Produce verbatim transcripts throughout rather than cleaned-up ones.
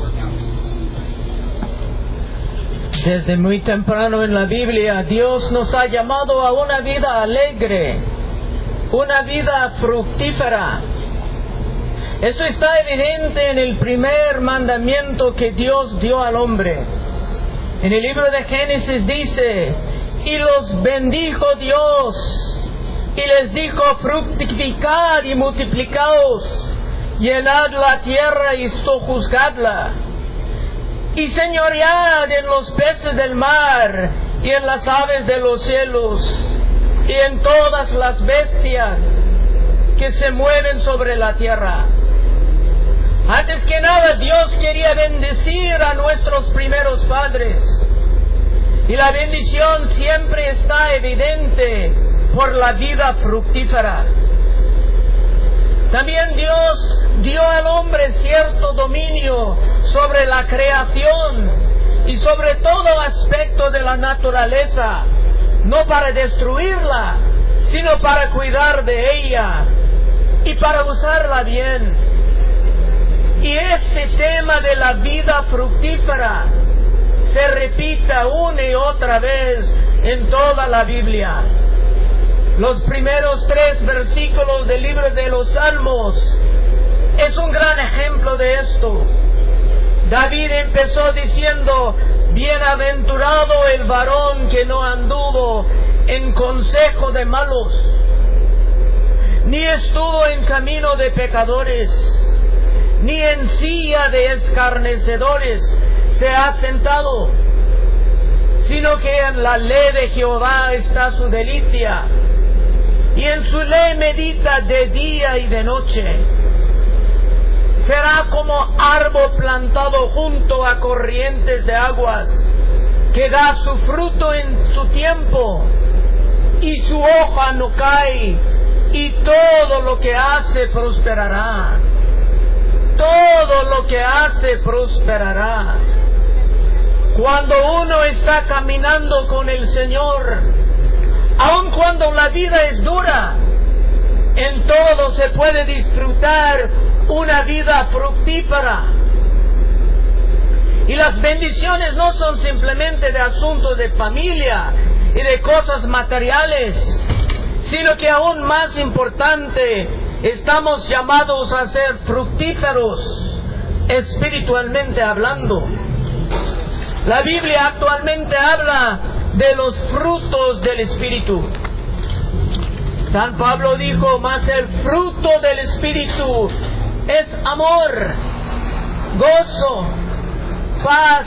Desde muy temprano en la Biblia, Dios nos ha llamado a una vida alegre, una vida fructífera. Eso está evidente en el primer mandamiento que Dios dio al hombre. En el libro de Génesis dice: y los bendijo Dios, y les dijo: fructificad y multiplicaos, llenad la tierra y sojuzgadla, y señoread en los peces del mar, y en las aves de los cielos, y en todas las bestias que se mueven sobre la tierra. Antes que nada, Dios quería bendecir a nuestros primeros padres, y la bendición siempre está evidente por la vida fructífera. También Dios dio al hombre cierto dominio sobre la creación y sobre todo aspecto de la naturaleza, no para destruirla, sino para cuidar de ella y para usarla bien. Y ese tema de la vida fructífera se repita una y otra vez en toda la Biblia. Los primeros tres versículos del libro de los Salmos es un gran ejemplo de esto. David empezó diciendo: bienaventurado el varón que no anduvo en consejo de malos, ni estuvo en camino de pecadores, ni en silla de escarnecedores se ha sentado, sino que en la ley de Jehová está su delicia, y en su ley medita de día y de noche. Será como árbol plantado junto a corrientes de aguas, que da su fruto en su tiempo, y su hoja no cae, y todo lo que hace prosperará. Todo lo que hace prosperará. Cuando uno está caminando con el Señor, aun cuando la vida es dura, en todo se puede disfrutar una vida fructífera. Y las bendiciones no son simplemente de asuntos de familia y de cosas materiales, sino que aún más importante, estamos llamados a ser fructíferos espiritualmente hablando. La Biblia actualmente habla de los frutos del Espíritu. San Pablo dijo: mas el fruto del Espíritu es amor, gozo, paz,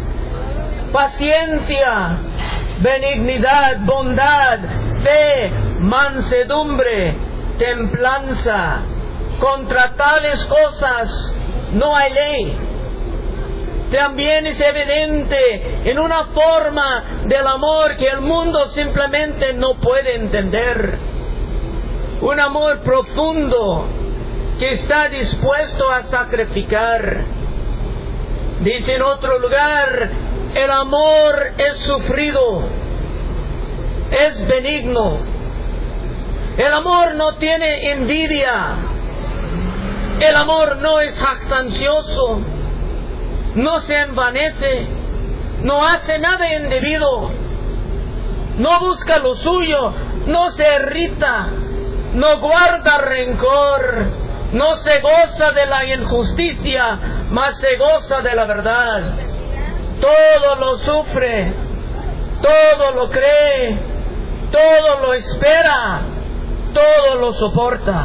paciencia, benignidad, bondad, fe, mansedumbre, templanza. Contra tales cosas no hay ley. También es evidente en una forma del amor que el mundo simplemente no puede entender. Un amor profundo que está dispuesto a sacrificar. Dice en otro lugar: el amor es sufrido, es benigno. El amor no tiene envidia. El amor no es jactancioso, no se envanece, no hace nada indebido, no busca lo suyo, no se irrita, no guarda rencor, no se goza de la injusticia, mas se goza de la verdad. Todo lo sufre, todo lo cree, todo lo espera, todo lo soporta.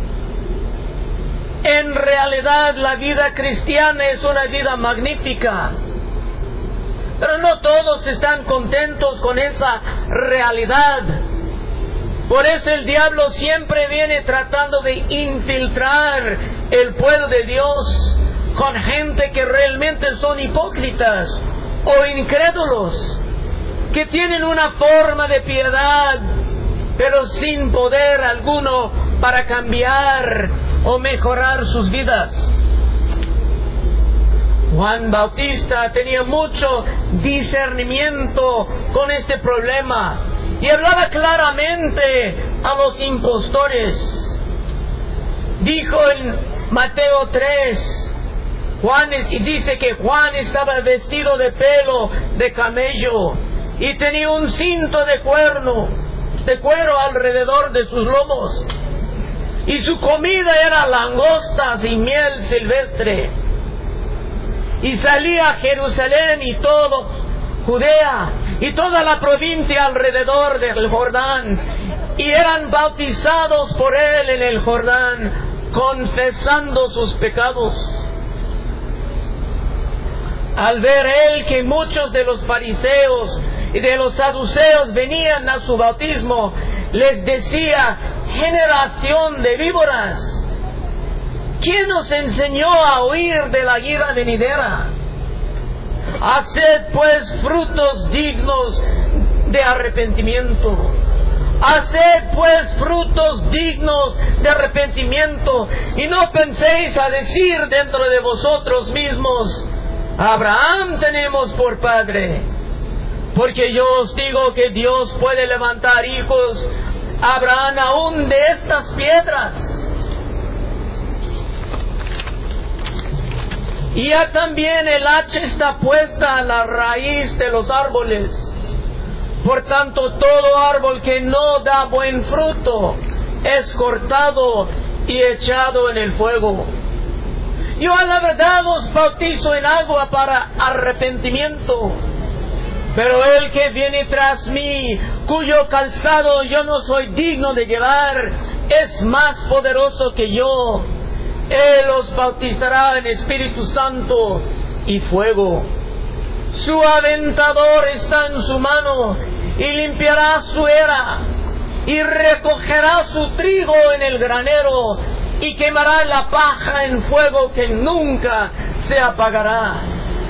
En realidad, la vida cristiana es una vida magnífica, pero no todos están contentos con esa realidad. Por eso el diablo siempre viene tratando de infiltrar el pueblo de Dios con gente que realmente son hipócritas o incrédulos, que tienen una forma de piedad, pero sin poder alguno para cambiar o mejorar sus vidas. Juan Bautista tenía mucho discernimiento con este problema y hablaba claramente a los impostores. Dijo en Mateo tres: Juan, y dice que Juan estaba vestido de pelo de camello y tenía un cinto de cuerno, de cuero alrededor de sus lomos. Y su comida era langostas y miel silvestre. Y salía a Jerusalén y todo Judea y toda la provincia alrededor del Jordán, y eran bautizados por él en el Jordán, confesando sus pecados. Al ver él que muchos de los fariseos y de los saduceos venían a su bautismo, les decía: generación de víboras, ¿quién nos enseñó a huir de la ira venidera? Haced pues frutos dignos de arrepentimiento. Haced pues frutos dignos de arrepentimiento, y no penséis a decir dentro de vosotros mismos: Abraham tenemos por padre. Porque yo os digo que Dios puede levantar hijos a Abraham aún de estas piedras. Y ya también el hacha está puesta a la raíz de los árboles. Por tanto, todo árbol que no da buen fruto es cortado y echado en el fuego. Yo a la verdad os bautizo en agua para arrepentimiento, pero el que viene tras mí, cuyo calzado yo no soy digno de llevar, es más poderoso que yo. Él os bautizará en Espíritu Santo y fuego. Su aventador está en su mano, y limpiará su era, y recogerá su trigo en el granero, y quemará la paja en fuego que nunca se apagará.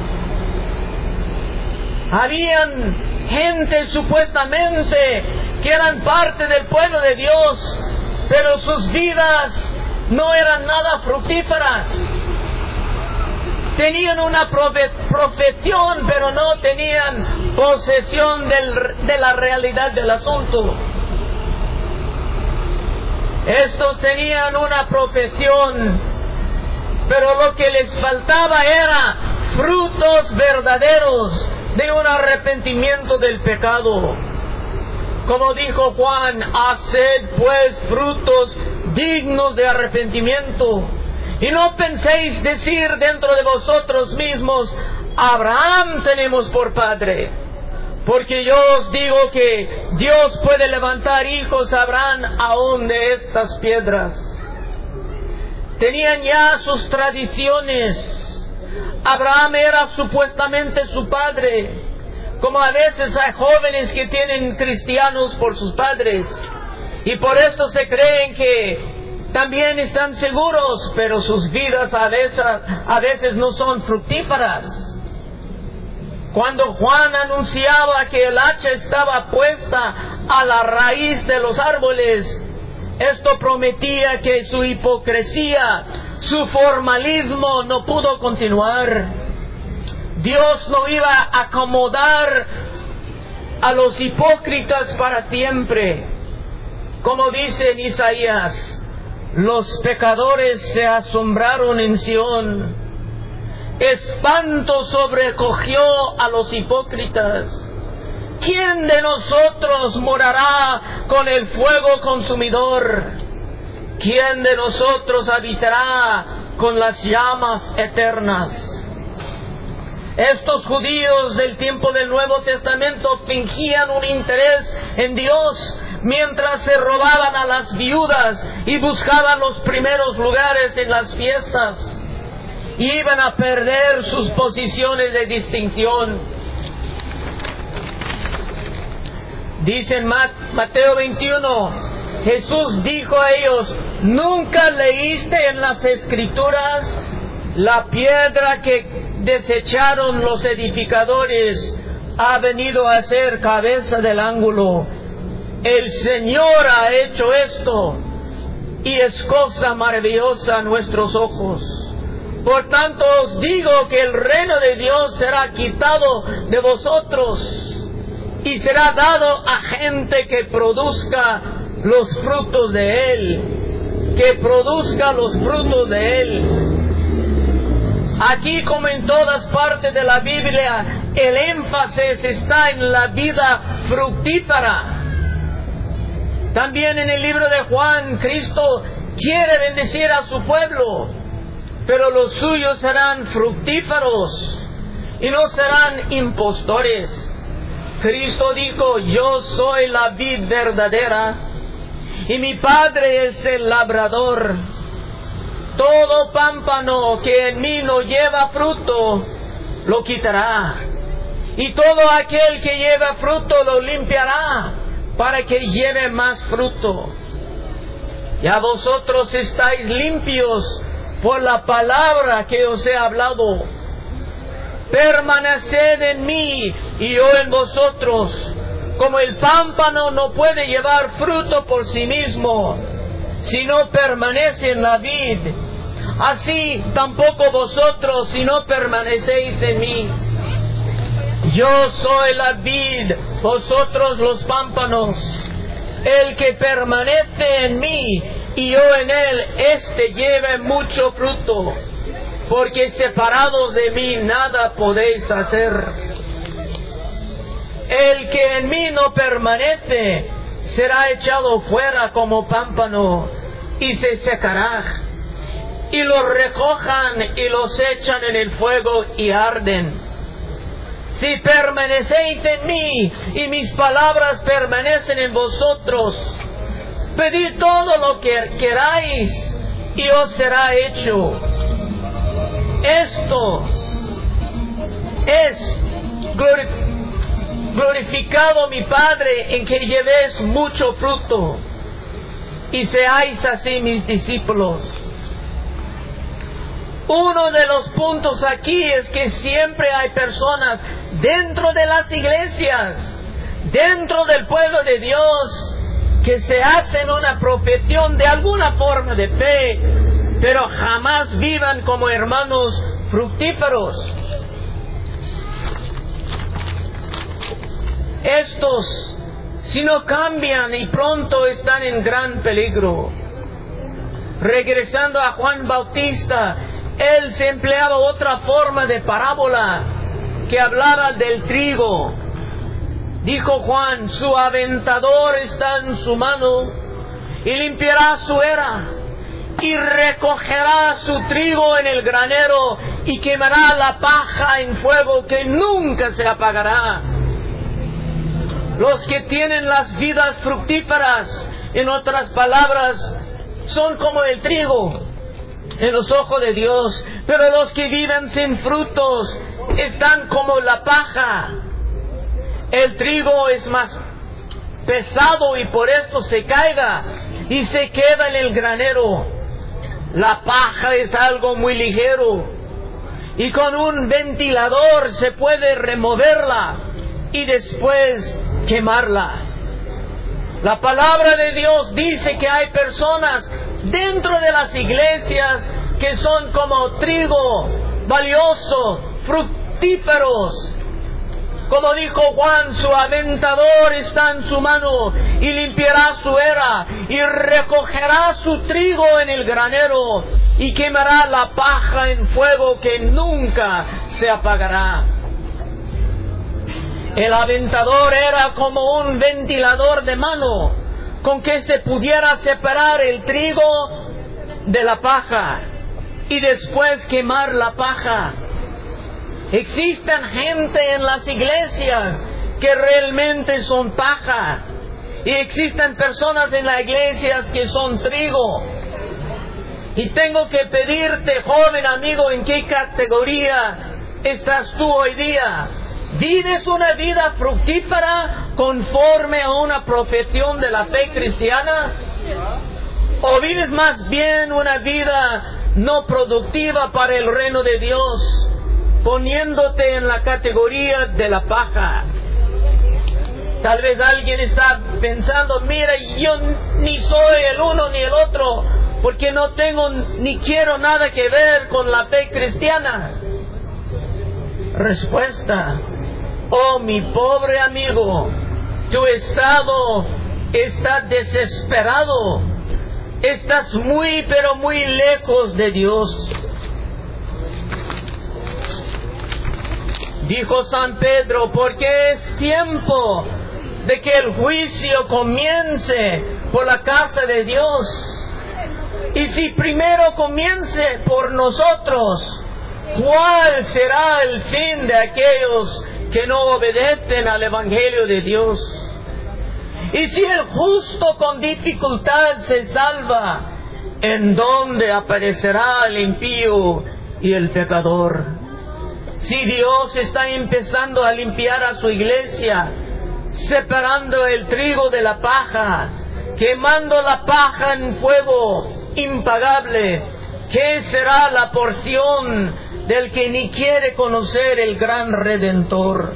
Habían gente supuestamente que eran parte del pueblo de Dios, pero sus vidas no eran nada fructíferas. Tenían una profesión, pero no tenían posesión del, de la realidad del asunto. Estos tenían una profesión, pero lo que les faltaba era frutos verdaderos de un arrepentimiento del pecado. Como dijo Juan: haced pues frutos dignos de arrepentimiento. Y no penséis decir dentro de vosotros mismos: Abraham tenemos por padre. Porque yo os digo que Dios puede levantar hijos a Abraham aún de estas piedras. Tenían ya sus tradiciones. Abraham era supuestamente su padre, como a veces hay jóvenes que tienen cristianos por sus padres, y por esto se creen que también están seguros, pero sus vidas a veces, a veces no son fructíferas. Cuando Juan anunciaba que el hacha estaba puesta a la raíz de los árboles, esto prometía que su hipocresía, su formalismo no pudo continuar. Dios no iba a acomodar a los hipócritas para siempre. Como dice en Isaías: los pecadores se asombraron en Sión. Espanto sobrecogió a los hipócritas. ¿Quién de nosotros morará con el fuego consumidor? ¿Quién de nosotros habitará con las llamas eternas? Estos judíos del tiempo del Nuevo Testamento fingían un interés en Dios mientras se robaban a las viudas y buscaban los primeros lugares en las fiestas. Iban a perder sus posiciones de distinción. Dice en Mateo veintiuno, Jesús dijo a ellos: ¿nunca leíste en las Escrituras la piedra que desecharon los edificadores ha venido a ser cabeza del ángulo? El Señor ha hecho esto, y es cosa maravillosa a nuestros ojos. Por tanto os digo que el reino de Dios será quitado de vosotros y será dado a gente que produzca los frutos de él, que produzca los frutos de él. Aquí, como en todas partes de la Biblia, el énfasis está en la vida fructífera. También en el libro de Juan, Cristo quiere bendecir a su pueblo, pero los suyos serán fructíferos y no serán impostores. Cristo dijo: yo soy la vid verdadera y mi Padre es el labrador. Todo pámpano que en mí no lleva fruto, lo quitará, y todo aquel que lleva fruto lo limpiará, para que lleve más fruto. Ya vosotros estáis limpios por la palabra que os he hablado. Permaneced en mí y yo en vosotros. Como el pámpano no puede llevar fruto por sí mismo si no permanece en la vid, así tampoco vosotros si no permanecéis en mí. Yo soy la vid, vosotros los pámpanos. El que permanece en mí y yo en él, éste lleve mucho fruto, porque separados de mí nada podéis hacer. El que en mí no permanece será echado fuera como pámpano y se secará, y los recojan y los echan en el fuego y arden. Si permanecéis en mí y mis palabras permanecen en vosotros, pedid todo lo que queráis y os será hecho. Esto es glorificado mi Padre, en que llevéis mucho fruto y seáis así mis discípulos. Uno de los puntos aquí es que siempre hay personas dentro de las iglesias, dentro del pueblo de Dios, que se hacen una profesión de alguna forma de fe, pero jamás vivan como hermanos fructíferos. Estos, si no cambian, y pronto están en gran peligro. Regresando a Juan Bautista, él se empleaba otra forma de parábola que hablaba del trigo. Dijo Juan: su aventador está en su mano y limpiará su era y recogerá su trigo en el granero y quemará la paja en fuego que nunca se apagará. Los que tienen las vidas fructíferas, en otras palabras, son como el trigo en los ojos de Dios, pero los que viven sin frutos están como la paja. El trigo es más pesado y por esto se caiga y se queda en el granero. La paja es algo muy ligero y con un ventilador se puede removerla y después quemarla. La palabra de Dios dice que hay personas dentro de las iglesias que son como trigo valioso, fructíferos. Como dijo Juan, su aventador está en su mano y limpiará su era y recogerá su trigo en el granero y quemará la paja en fuego que nunca se apagará. El aventador era como un ventilador de mano con que se pudiera separar el trigo de la paja y después quemar la paja. Existen gente en las iglesias que realmente son paja y existen personas en las iglesias que son trigo. Y tengo que pedirte, joven amigo, ¿en qué categoría estás tú hoy día? ¿Vives una vida fructífera conforme a una profesión de la fe cristiana? ¿O vives más bien una vida no productiva para el reino de Dios, poniéndote en la categoría de la paja? Tal vez alguien está pensando: mira, yo ni soy el uno ni el otro, porque no tengo ni quiero nada que ver con la fe cristiana. Respuesta: oh mi pobre amigo, tu estado está desesperado. Estás muy pero muy lejos de Dios. Dijo San Pedro, porque es tiempo de que el juicio comience por la casa de Dios. Y si primero comience por nosotros, ¿cuál será el fin de aquellos que no obedecen al Evangelio de Dios? Y si el justo con dificultad se salva, ¿en dónde aparecerá el impío y el pecador? Si Dios está empezando a limpiar a su iglesia, separando el trigo de la paja, quemando la paja en fuego impagable, ¿qué será la porción del que ni quiere conocer el gran Redentor?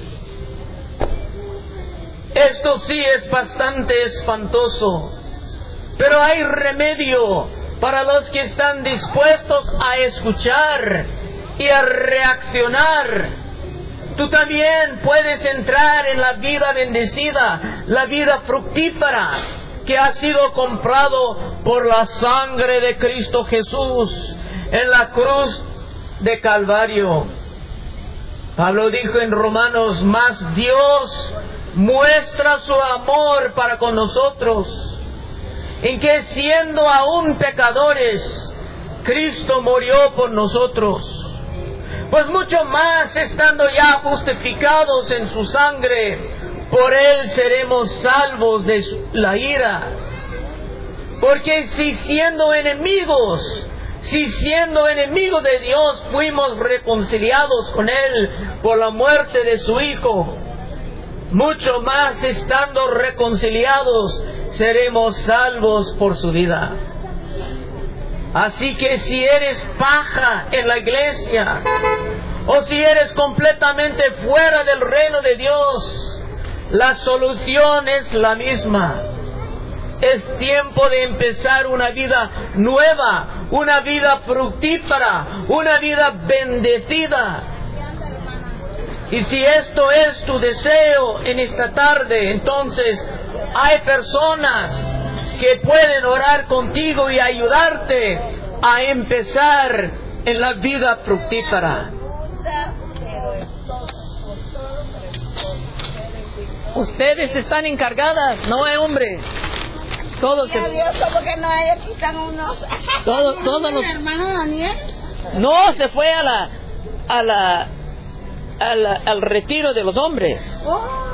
Esto sí es bastante espantoso, pero hay remedio para los que están dispuestos a escuchar y a reaccionar. Tú también puedes entrar en la vida bendecida, la vida fructífera, que ha sido comprado por la sangre de Cristo Jesús en la cruz de Calvario. Pablo dijo en Romanos, mas Dios muestra su amor para con nosotros, en que siendo aún pecadores, Cristo murió por nosotros. Pues mucho más, estando ya justificados en su sangre, por Él seremos salvos de la ira. Porque si siendo enemigos, si siendo enemigos de Dios fuimos reconciliados con Él por la muerte de su Hijo, mucho más estando reconciliados seremos salvos por su vida. Así que si eres paja en la iglesia, o si eres completamente fuera del reino de Dios, la solución es la misma. Es tiempo de empezar una vida nueva, una vida fructífera, una vida bendecida. Y si esto es tu deseo en esta tarde, entonces hay personas que pueden orar contigo y ayudarte a empezar en la vida fructífera. Ustedes están encargadas, no hay hombres. Todos se... Dios, ¿cómo que no hay? Aquí están unos. Todos, todos los... hermano Daniel? No, se fue a la, a la, a la, al retiro de los hombres. Oh.